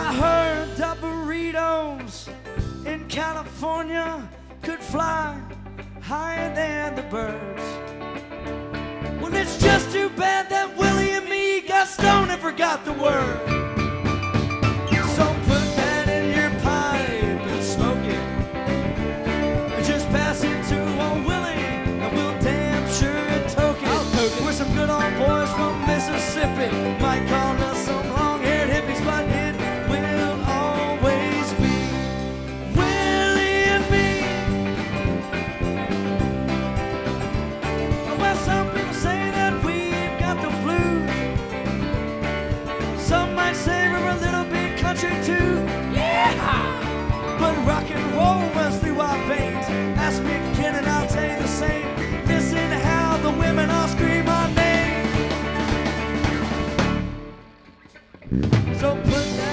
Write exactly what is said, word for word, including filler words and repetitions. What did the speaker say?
I heard that burritos in California could fly higher than the birds. Well, it's just too bad that Willie and me got stoned and forgot the word. So put that in your pipe and smoke it, and just pass it to old Willie, and we'll damn sure toke it. We're some good old boys from Mississippi, might call us some long-haired hippies, but it will always be Willie and me. Well, some people say that we've got the blues. Some might say we're a little bit country too. Yeah! But rock and roll runs through our veins. Ask me again and I'll tell you the same. Listen how the women all scream our name. So put that